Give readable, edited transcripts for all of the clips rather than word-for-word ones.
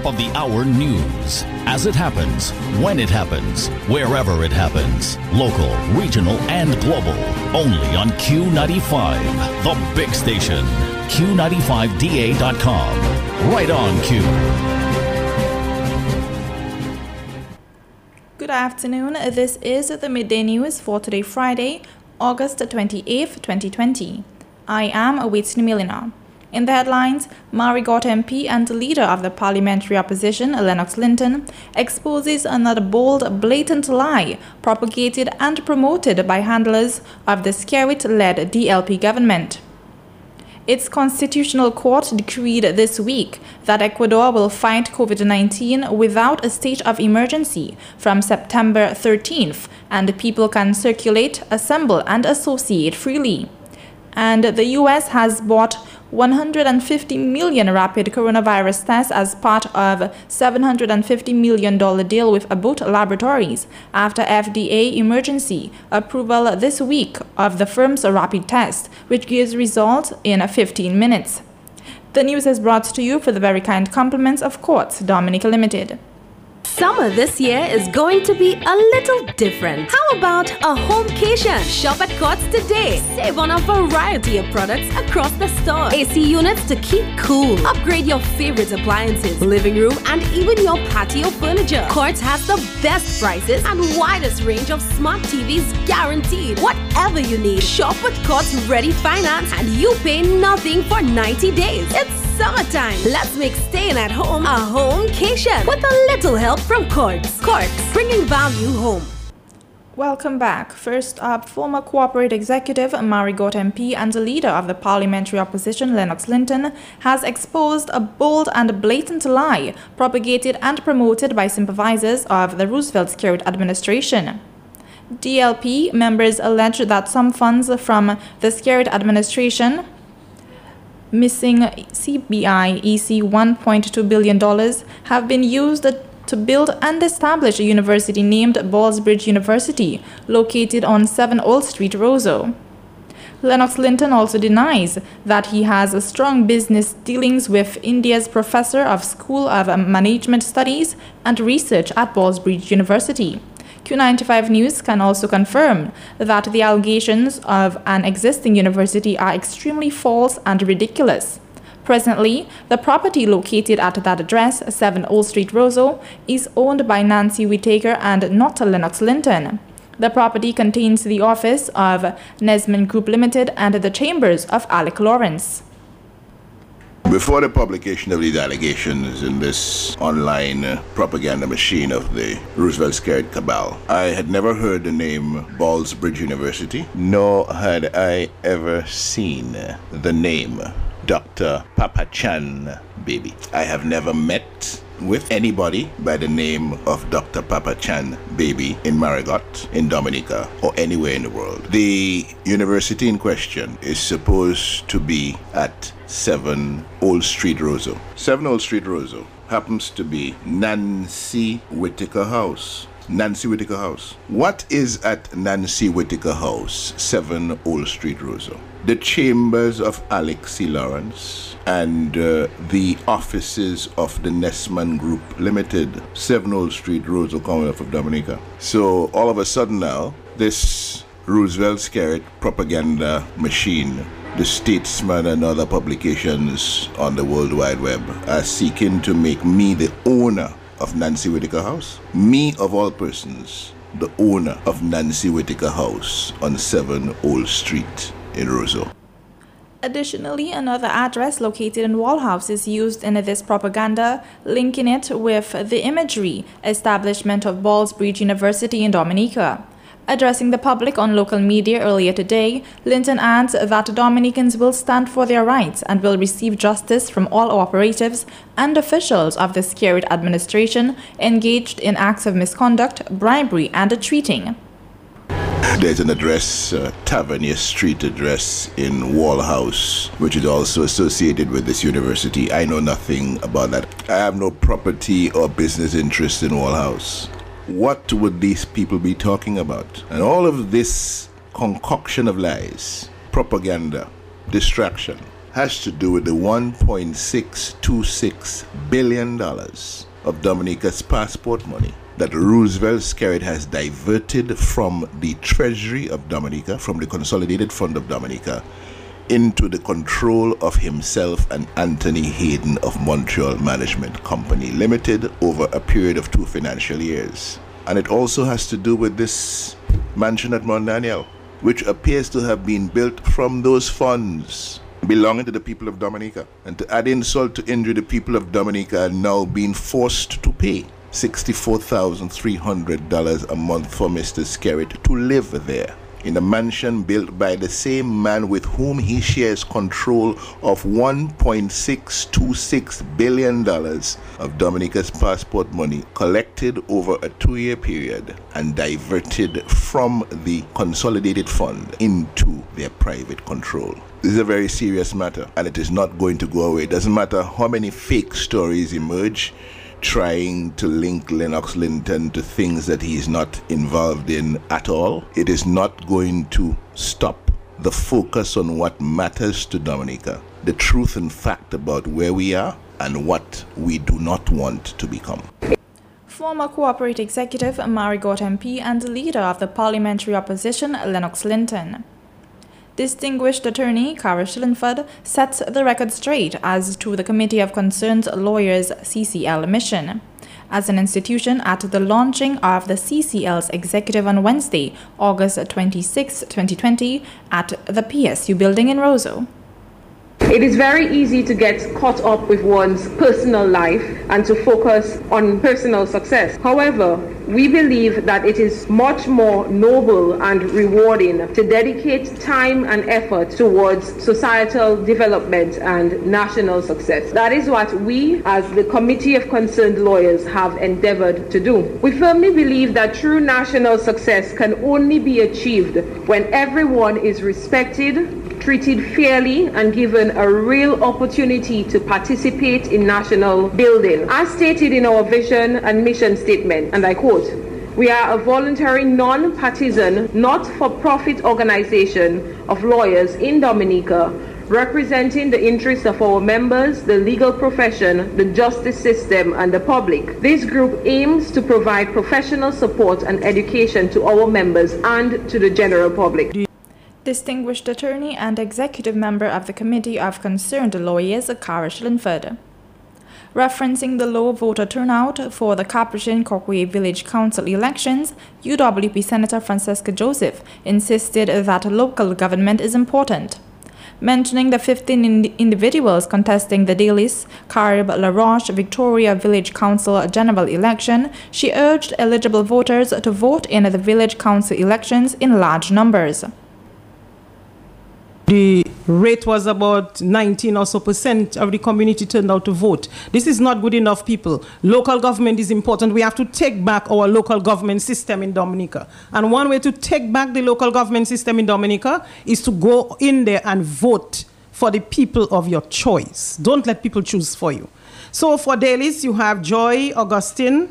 top of the hour news. As it happens, when it happens, wherever it happens. Local, regional, and global. Only on Q95, the big station. Q95DA.com. Right on Q. Good afternoon. This is the Midday News for today, Friday, August 28th, 2020. I am Whitney Milliner. In the headlines, Marigot MP and leader of the parliamentary opposition, Lennox Linton, exposes another bold, blatant lie propagated and promoted by handlers of the Skerrit-led DLP government. Its constitutional court decreed this week that Ecuador will fight COVID-19 without a state of emergency from September 13th, and people can circulate, assemble, and associate freely. And the U.S. has bought 150 million rapid coronavirus tests as part of $750 million deal with Abbott Laboratories after FDA emergency approval this week of the firm's rapid test, which gives results in 15 minutes. The news is brought to you for the very kind compliments of Quartz Dominica Limited. Summer this year is going to be a little different. How about a homecation? Shop at Quartz today. Save on a variety of products across the store. AC units to keep cool. Upgrade your favorite appliances, living room, and even your patio furniture. Quartz has the best prices and widest range of smart TVs guaranteed. Whatever you need, shop with Quartz Ready Finance and you pay nothing for 90 days. It's summertime. Let's make staying at home a homecation with a little help from Quartz. Quartz, bringing value home. Welcome back. First up, former corporate executive Marigot MP and the leader of the parliamentary opposition Lennox Linton has exposed a bold and blatant lie propagated and promoted by sympathizers of the Roosevelt Skerrit administration. DLP members allege that some funds from the Skerrit administration, missing CBI EC $1.2 billion, have been used to build and establish a university named Ballsbridge University, located on 7 Old Street, Roseau. Lennox Linton also denies that he has strong business dealings with India's professor of School of Management Studies and Research at Ballsbridge University. Q95 News can also confirm that the allegations of an existing university are extremely false and ridiculous. Presently, the property located at that address, 7 Old Street, Roseau, is owned by Nancy Whittaker and not Lennox Linton. The property contains the office of Nesman Group Limited and the chambers of Alec Lawrence. Before the publication of these allegations in this online propaganda machine of the Roosevelt Skerrit cabal, I had never heard the name Ballsbridge University, nor had I ever seen the name Dr. Papachan Baby. I have never met with anybody by the name of Dr. Papachan Baby in Marigot, in Dominica, or anywhere in the world. The university in question is supposed to be at 7 Old Street, Roseau. 7 Old Street, Roseau happens to be Nancy Whittaker House. Nancy Whittaker House. What is at Nancy Whittaker House, 7 Old Street, Roseau? The chambers of Alec C. Lawrence and the offices of the Nesman Group Limited, 7 Old Street, Roseau, Commonwealth of Dominica. So all of a sudden now, this Roosevelt Skerrit propaganda machine, the Statesman and other publications on the World Wide Web, are seeking to make me the owner of Nancy Whittaker House. Me, of all persons, the owner of Nancy Whittaker House on 7 Old Street in Roseau. Additionally, another address located in Wall House is used in this propaganda, linking it with the imagery establishment of Ballsbridge University in Dominica. Addressing the public on local media earlier today, Linton adds that Dominicans will stand for their rights and will receive justice from all operatives and officials of the Skerrit administration engaged in acts of misconduct, bribery, and cheating. There's an address, Tavernier Street address in Wall House, which is also associated with this university. I know nothing about that. I have no property or business interest in Wall House. What would these people be talking about? And all of this concoction of lies, propaganda, distraction, has to do with the $1.626 billion of Dominica's passport money that Roosevelt Skerrit has diverted from the Treasury of Dominica, from the Consolidated Fund of Dominica, into the control of himself and Anthony Hayden of Montreal Management Company Limited over a period of 2 financial years. And it also has to do with this mansion at Mount Daniel, which appears to have been built from those funds belonging to the people of Dominica. And to add insult to injury, the people of Dominica are now being forced to pay $64,300 a month for Mr. Skerrit to live there, in a mansion built by the same man with whom he shares control of $1.626 billion of Dominica's passport money collected over a 2-year period and diverted from the Consolidated Fund into their private control. This is a very serious matter, and it is not going to go away. It doesn't matter how many fake stories emerge trying to link Lennox Linton to things that he is not involved in at all. It is not going to stop the focus on what matters to Dominica, the truth and fact about where we are and what we do not want to become. Former Cooperate Executive Marigot MP and the leader of the parliamentary opposition Lennox Linton. Distinguished attorney Cara Shillenford sets the record straight as to the Committee of Concerned Lawyers CCL mission. As an institution at the launching of the CCL's executive on Wednesday, August 26, 2020, at the PSU building in Roseau. It is very easy to get caught up with one's personal life and to focus on personal success. However, we believe that it is much more noble and rewarding to dedicate time and effort towards societal development and national success. That is what we, as the Committee of Concerned Lawyers, have endeavored to do. We firmly believe that true national success can only be achieved when everyone is respected, treated fairly, and given a real opportunity to participate in national building. As stated in our vision and mission statement, and I quote, "We are a voluntary, non-partisan, not-for-profit organization of lawyers in Dominica, representing the interests of our members, the legal profession, the justice system, and the public. This group aims to provide professional support and education to our members and to the general public." Distinguished attorney and executive member of the Committee of Concerned Lawyers, Cara Shillenford. Referencing the low voter turnout for the Capuchin-Coquet Village Council elections, UWP Senator Francesca Joseph insisted that local government is important. Mentioning the 15 individuals contesting the Dalis, Carib, La Roche, Victoria Village Council general election, she urged eligible voters to vote in the village council elections in large numbers. The rate was about 19 or so % of the community turned out to vote. This is not good enough, people. Local government is important. We have to take back our local government system in Dominica. And one way to take back the local government system in Dominica is to go in there and vote for the people of your choice. Don't let people choose for you. So for Dalis, you have Joy, Augustine,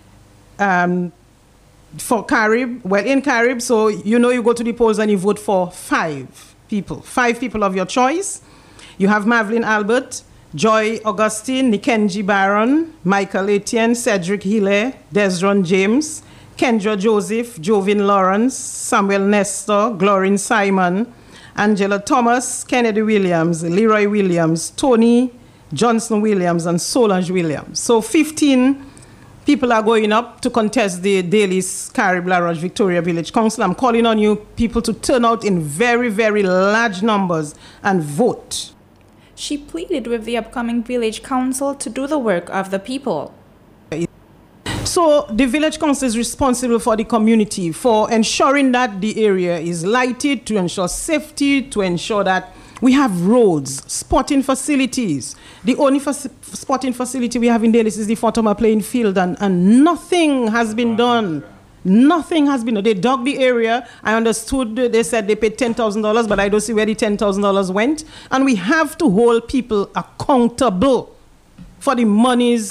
for Carib, well, in Carib, so you know you go to the polls and you vote for 5 people of your choice. You have Mavelyn Albert, Joy Augustine, Nikenji Baron, Michael Etienne, Cedric Hille, Desron James, Kendra Joseph, Jovin Lawrence, Samuel Nestor, Glorin Simon, Angela Thomas, Kennedy Williams, Leroy Williams, Tony Johnson Williams, and Solange Williams. So 15 people are going up to contest the Dalis, Carib, La Roche, Victoria Village Council. I'm calling on you people to turn out in very, very large numbers and vote. She pleaded with the upcoming village council to do the work of the people. So the village council is responsible for the community, for ensuring that the area is lighted, to ensure safety, to ensure that we have roads, sporting facilities. The only sporting facility we have in Dalis is the Fortoma playing field, and nothing has been done. Nothing has been done. They dug the area. I understood they said they paid $10,000, but I don't see where the $10,000 went. And we have to hold people accountable for the monies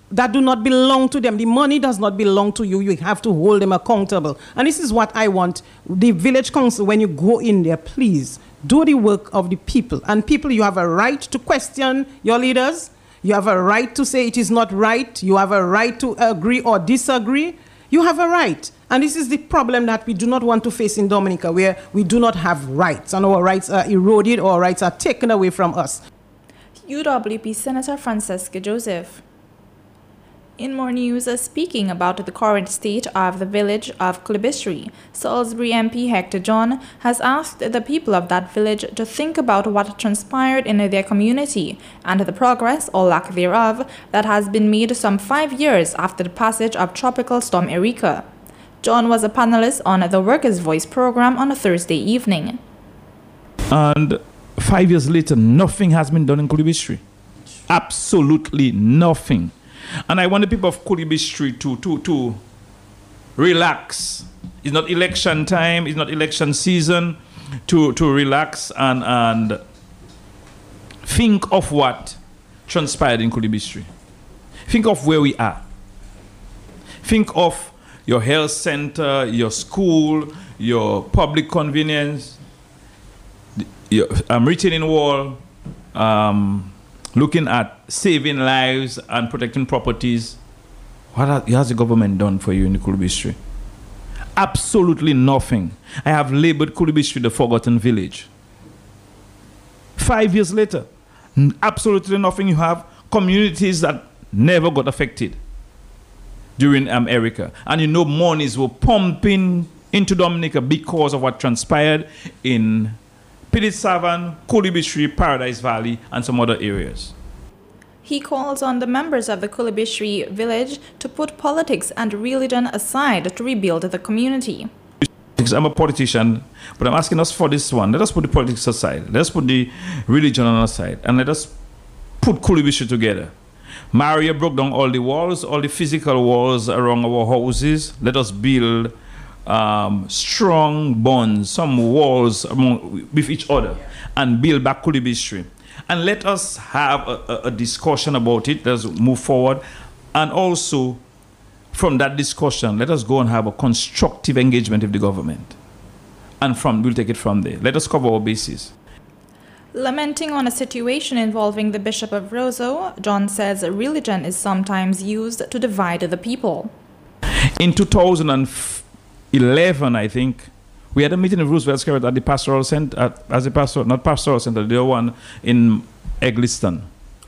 that do not belong to them. The money does not belong to you. You have to hold them accountable. And this is what I want. The village council, when you go in there, please do the work of the people. And people, you have a right to question your leaders. You have a right to say it is not right. You have a right to agree or disagree. You have a right. And this is the problem that we do not want to face in Dominica, where we do not have rights, and our rights are eroded, or our rights are taken away from us. UWP Senator Francesca Joseph. In more news, speaking about the current state of the village of Kulibistri, Salisbury MP Hector John has asked the people of that village to think about what transpired in their community and the progress, or lack thereof, that has been made some 5 years after the passage of Tropical Storm Erika. John was a panelist on the Workers' Voice program on a Thursday evening. And 5 years later, nothing has been done in Kulibistri. Absolutely nothing. And I want the people of Kulibistri to relax. It's not election time, it's not election season. To relax and think of what transpired in Kulibistri. Think of where we are. Think of your health center, your school, your public convenience, your retaining wall, looking at saving lives and protecting properties. What has the government done for you in the Kulibistri? Absolutely nothing. I have labeled Kulibistri the forgotten village. 5 years later, absolutely nothing. You have communities that never got affected during Erika. And you know monies were pumping into Dominica because of what transpired in Pilit Savan, Kulibistri, Paradise Valley, and some other areas. He calls on the members of the Kulibistri village to put politics and religion aside to rebuild the community. I'm a politician, but I'm asking us for this one. Let us put the politics aside. Let us put the religion on our side, and let us put Kulibistri together. Maria broke down all the walls, all the physical walls around our houses. Let us build strong bonds, some walls with each other, and build back Kulibistri. And let us have a discussion about it. Let us move forward. And also, from that discussion, let us go and have a constructive engagement with the government. And we'll take it from there. Let us cover our bases. Lamenting on a situation involving the Bishop of Roseau, John says religion is sometimes used to divide the people. In 2011, I think, we had a meeting in Roosevelt Square at the pastoral center, not pastoral center, the other one in Egliston.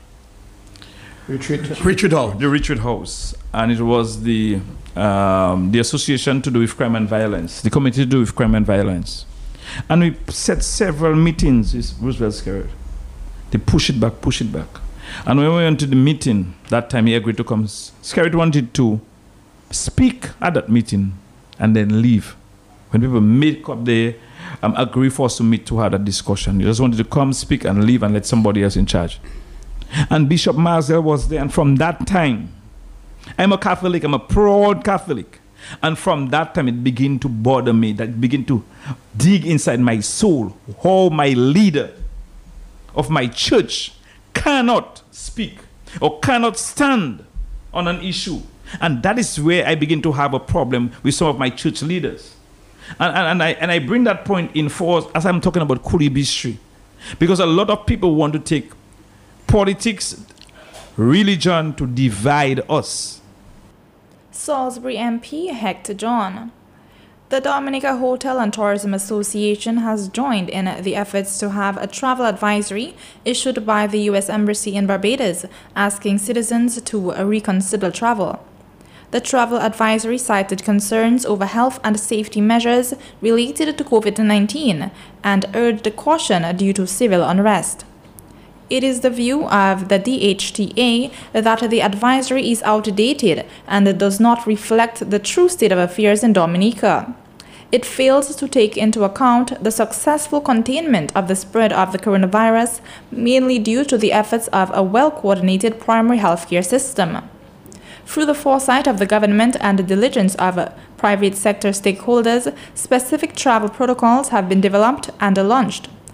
Richard House. The Richard House. And it was the Association to do with Crime and Violence, the Committee to do with Crime and Violence. And we set several meetings in Roosevelt Square. They push it back. And when we went to the meeting, that time he agreed to come. Skerrit wanted to speak at that meeting and then leave. When people make up there, agree for us to meet to have that discussion. He just wanted to come, speak, and leave and let somebody else in charge. And Bishop Marsdale was there, and from that time, I'm a Catholic, I'm a proud Catholic. And from that time, it began to bother me, that began to dig inside my soul, how my leader of my church cannot speak or cannot stand on an issue. And that is where I begin to have a problem with some of my church leaders. And I bring that point in force as I'm talking about Kulibistri, because a lot of people want to take politics, religion to divide us. Salisbury MP Hector John. The Dominica Hotel and Tourism Association has joined in the efforts to have a travel advisory issued by the U.S. Embassy in Barbados, asking citizens to reconsider travel. The travel advisory cited concerns over health and safety measures related to COVID-19 and urged caution due to civil unrest. It is the view of the DHTA that the advisory is outdated and does not reflect the true state of affairs in Dominica. It fails to take into account the successful containment of the spread of the coronavirus, mainly due to the efforts of a well-coordinated primary healthcare system. Through the foresight of the government and the diligence of private sector stakeholders, specific travel protocols have been developed and launched.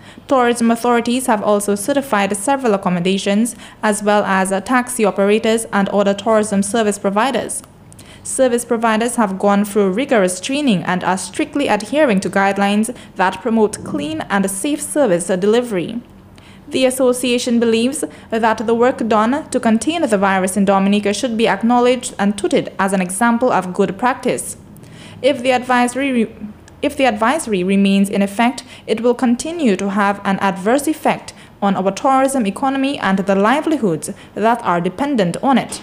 Tourism authorities have also certified several accommodations, as well as taxi operators and other tourism service providers. Service providers have gone through rigorous training and are strictly adhering to guidelines that promote clean and safe service delivery. The association believes that the work done to contain the virus in Dominica should be acknowledged and touted as an example of good practice. If the advisory remains in effect, it will continue to have an adverse effect on our tourism economy and the livelihoods that are dependent on it.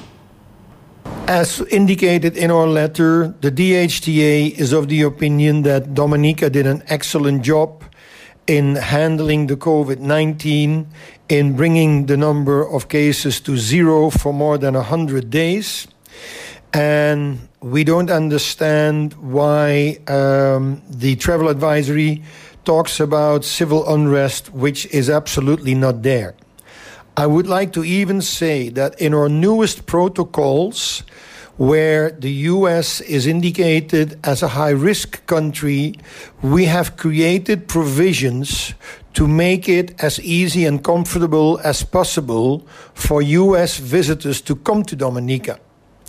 As indicated in our letter, the DHTA is of the opinion that Dominica did an excellent job in handling the COVID-19, in bringing the number of cases to zero for more than 100 days. And we don't understand why the travel advisory talks about civil unrest, which is absolutely not there. I would like to even say that in our newest protocols, where the US is indicated as a high-risk country, we have created provisions to make it as easy and comfortable as possible for US visitors to come to Dominica.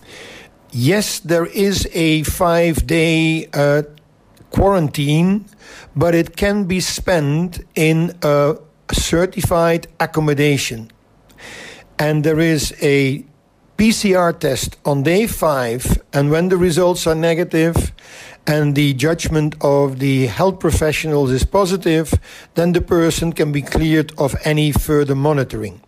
Yes, there is a 5-day quarantine, but it can be spent in a certified accommodation. And there is a PCR test on day 5, and when the results are negative and the judgment of the health professionals is positive, then the person can be cleared of any further monitoring.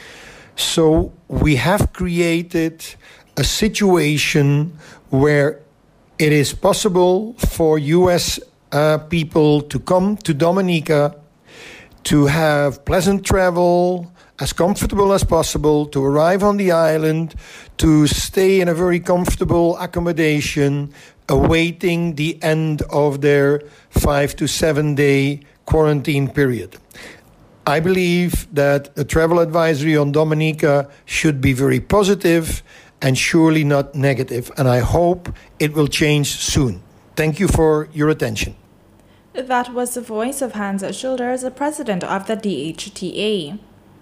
So we have created a situation where it is possible for US people to come to Dominica, to have pleasant travel, as comfortable as possible, to arrive on the island, to stay in a very comfortable accommodation, awaiting the end of their 5 to 7 day quarantine period. I believe that the travel advisory on Dominica should be very positive and surely not negative, and I hope it will change soon. Thank you for your attention. That was the voice of Hans Schilders, the president of the DHTA.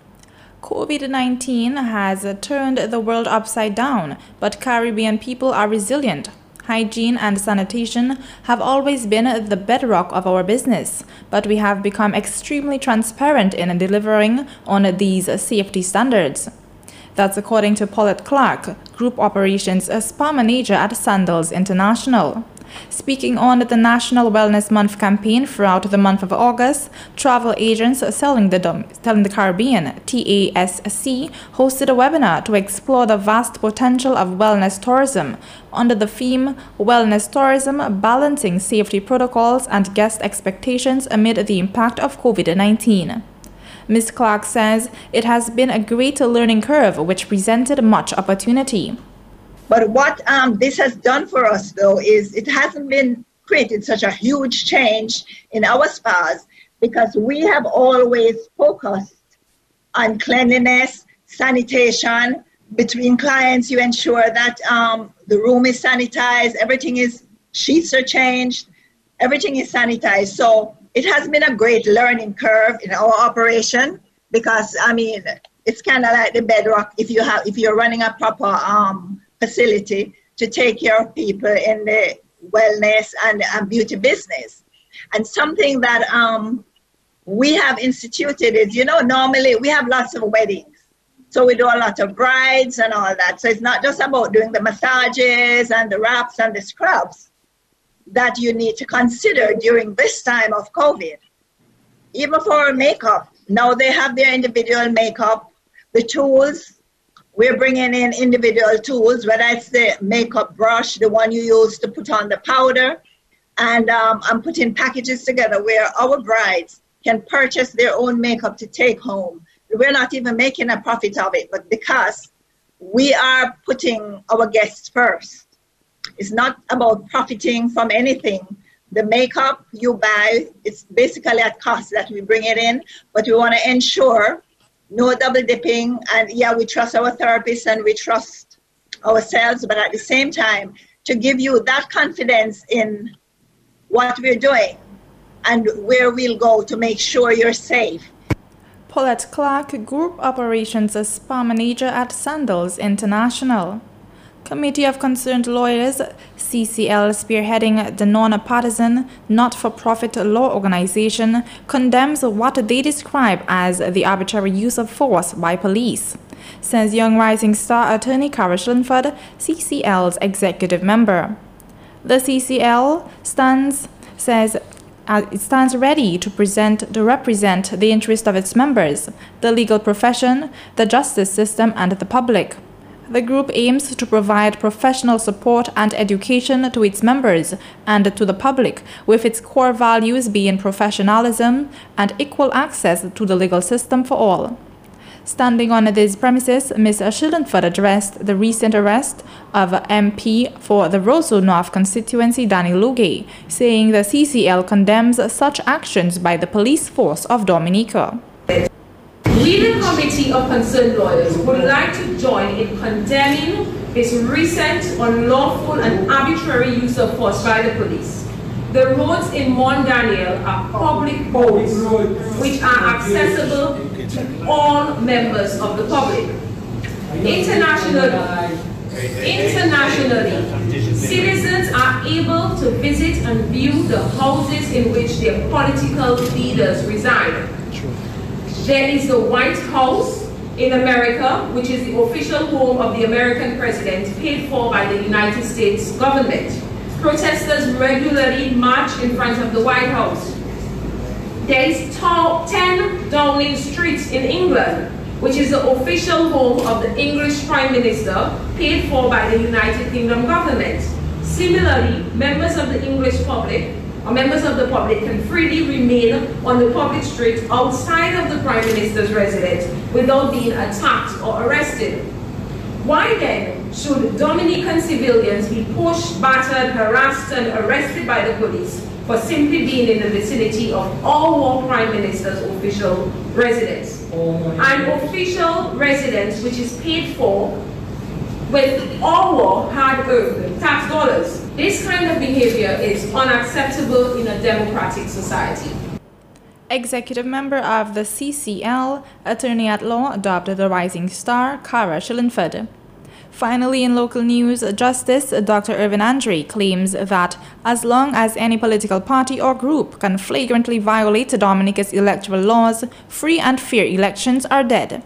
COVID-19 has turned the world upside down, but Caribbean people are resilient. Hygiene and sanitation have always been the bedrock of our business, but we have become extremely transparent in delivering on these safety standards. That's according to Paulette Clark, Group Operations Spa Manager at Sandals International. Speaking on the National Wellness Month campaign throughout the month of August, travel agents selling the Caribbean, TASC, hosted a webinar to explore the vast potential of wellness tourism under the theme Wellness Tourism, Balancing Safety Protocols and Guest Expectations Amid the Impact of COVID-19. Ms. Clark says it has been a great learning curve which presented much opportunity. But what this has done for us, though, is it hasn't been created such a huge change in our spas because we have always focused on cleanliness, sanitation. Between clients, you ensure that the room is sanitized, sheets are changed, everything is sanitized. So it has been a great learning curve in our operation because, it's kind of like the bedrock if you're running a proper facility to take care of people in the wellness and beauty business. And something that we have instituted is, normally we have lots of weddings. So we do a lot of brides and all that. So it's not just about doing the massages and the wraps and the scrubs that you need to consider during this time of COVID. Even for makeup, now they have their individual makeup, the tools. We're bringing in individual tools, whether it's the makeup brush, the one you use to put on the powder, and I'm putting packages together where our brides can purchase their own makeup to take home. We're not even making a profit of it, but because we are putting our guests first. It's not about profiting from anything. The makeup you buy, it's basically at cost that we bring it in, but we want to ensure no double dipping, and we trust our therapists and we trust ourselves, but at the same time, to give you that confidence in what we're doing, and where we'll go to make sure you're safe. Paulette Clark, Group Operations Spa Manager at Sandals International. Committee of Concerned Lawyers, CCL, spearheading the non-partisan, not-for-profit law organization, condemns what they describe as the arbitrary use of force by police, says Young Rising Star attorney Cara Schlinford, CCL's executive member. The CCL it stands ready to represent the interest of its members, the legal profession, the justice system, and the public. The group aims to provide professional support and education to its members and to the public, with its core values being professionalism and equal access to the legal system for all. Standing on these premises, Ms. Schlinford addressed the recent arrest of MP for the Roseau North constituency, Danny Lugay, saying the CCL condemns such actions by the police force of Dominica. We, the Committee of Concerned Lawyers, would like to join in condemning this recent unlawful and arbitrary use of force by the police. The roads in Mont Daniel are public roads which are accessible to all members of the public. Internationally, citizens are able to visit and view the houses in which their political leaders reside. There is the White House in America, which is the official home of the American president, paid for by the United States government. Protesters regularly march in front of the White House. There is 10 Downing Street in England, which is the official home of the English Prime Minister, paid for by the United Kingdom government. Similarly, members of the English public or members of the public can freely remain on the public street outside of the Prime Minister's residence without being attacked or arrested. Why then should Dominican civilians be pushed, battered, harassed, and arrested by the police for simply being in the vicinity of our Prime Minister's official residence? An official residence which is paid for with our hard-earned tax dollars. This kind of behavior is unacceptable in a democratic society. Executive member of the CCL, attorney at law, dubbed the Rising Star, Cara Schlinford. Finally, in local news, Justice Dr. Irvin Andre claims that as long as any political party or group can flagrantly violate Dominica's electoral laws, free and fair elections are dead.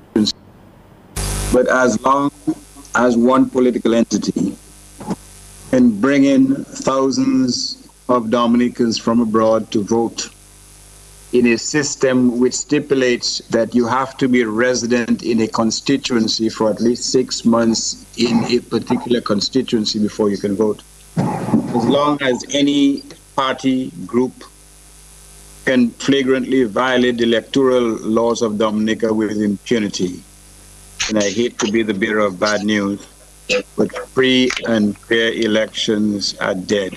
But as long as one political entity can bring in thousands of Dominicans from abroad to vote in a system which stipulates that you have to be a resident in a constituency for at least 6 months in a particular constituency before you can vote. As long as any party, group can flagrantly violate the electoral laws of Dominica with impunity, and I hate to be the bearer of bad news, but free and fair elections are dead.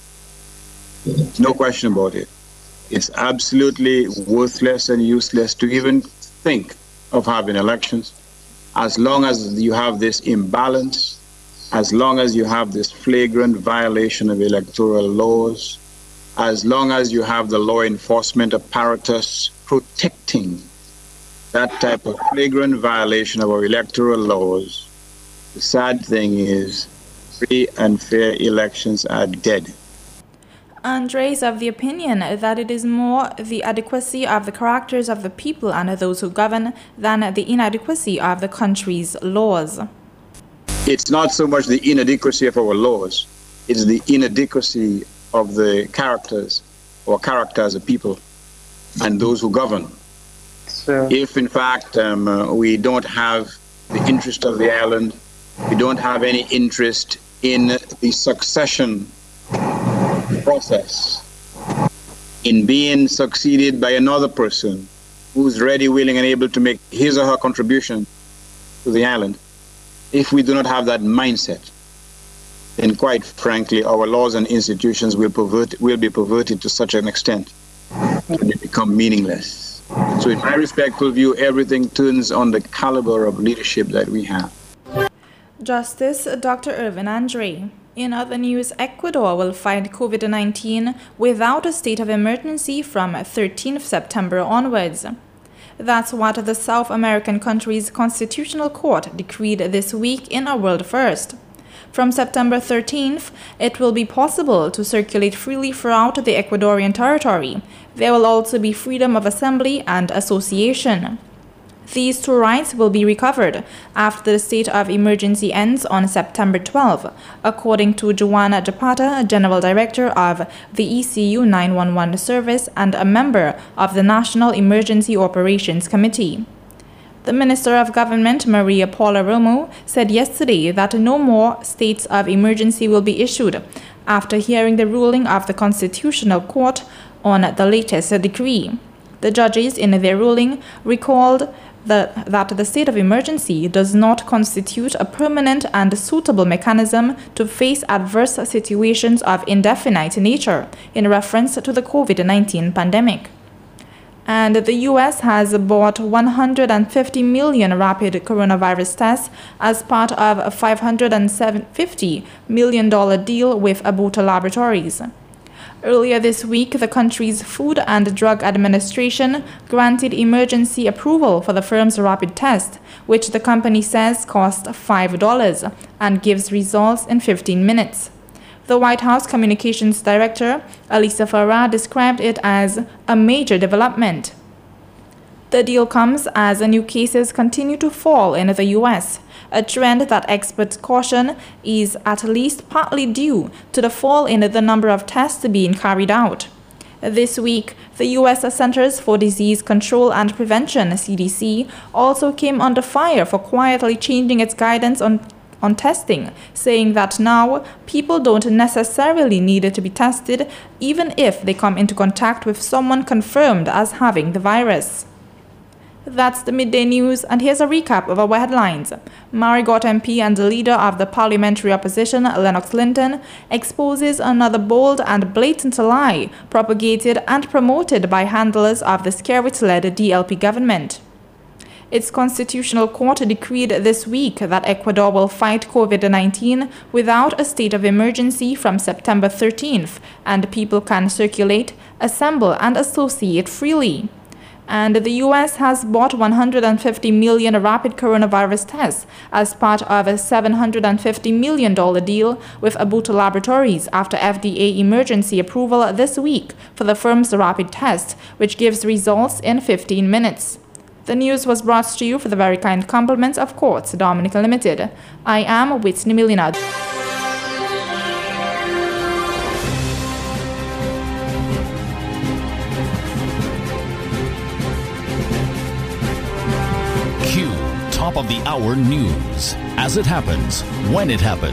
No question about it. It's absolutely worthless and useless to even think of having elections. As long as you have this imbalance, as long as you have this flagrant violation of electoral laws, as long as you have the law enforcement apparatus protecting that type of flagrant violation of our electoral laws, the sad thing is free and fair elections are dead. Andre is of the opinion that it is more the adequacy of the characters of the people and those who govern than the inadequacy of the country's laws. It's not so much the inadequacy of our laws, it's the inadequacy of the characters or characters of people and those who govern. So, if in fact we don't have the interest of the island, we don't have any interest in the succession process, in being succeeded by another person who's ready, willing, and able to make his or her contribution to the island, if we do not have that mindset, then quite frankly, our laws and institutions will be perverted to such an extent that they become meaningless. So in my respectful view, everything turns on the caliber of leadership that we have. Justice Dr. Irvin Andre. In other news, Ecuador will fight COVID-19 without a state of emergency from 13th September onwards. That's what the South American country's constitutional court decreed this week in a world first. From September 13th, it will be possible to circulate freely throughout the Ecuadorian territory. There will also be freedom of assembly and association. These two rights will be recovered after the state of emergency ends on September 12, according to Joana Zapata, General Director of the ECU 911 Service and a member of the National Emergency Operations Committee. The Minister of Government, Maria Paula Romo, said yesterday that no more states of emergency will be issued after hearing the ruling of the Constitutional Court on the latest decree. The judges in their ruling recalled that the state of emergency does not constitute a permanent and suitable mechanism to face adverse situations of indefinite nature in reference to the COVID-19 pandemic. And the U.S. has bought 150 million rapid coronavirus tests as part of a $550 million deal with Abbott Laboratories. Earlier this week, the country's Food and Drug Administration granted emergency approval for the firm's rapid test, which the company says cost $5 and gives results in 15 minutes. The White House Communications Director, Alisa Farah, described it as a major development. The deal comes as new cases continue to fall in the U.S., a trend that experts caution is at least partly due to the fall in the number of tests being carried out. This week, the U.S. Centers for Disease Control and Prevention, CDC, also came under fire for quietly changing its guidance on testing, saying that now people don't necessarily need to be tested even if they come into contact with someone confirmed as having the virus. That's the midday news, and here's a recap of our headlines. Marigot MP and the leader of the parliamentary opposition, Lennox Linton, exposes another bold and blatant lie propagated and promoted by handlers of the Skerrit-led DLP government. Its constitutional court decreed this week that Ecuador will fight COVID-19 without a state of emergency from September 13th, and people can circulate, assemble, and associate freely. And the U.S. has bought 150 million rapid coronavirus tests as part of a $750 million deal with Abbott Laboratories after FDA emergency approval this week for the firm's rapid test, which gives results in 15 minutes. The news was brought to you for the very kind compliments of Quartz Dominica Limited. I am Whitney Millina. Top of the hour news. As it happens, when it happens.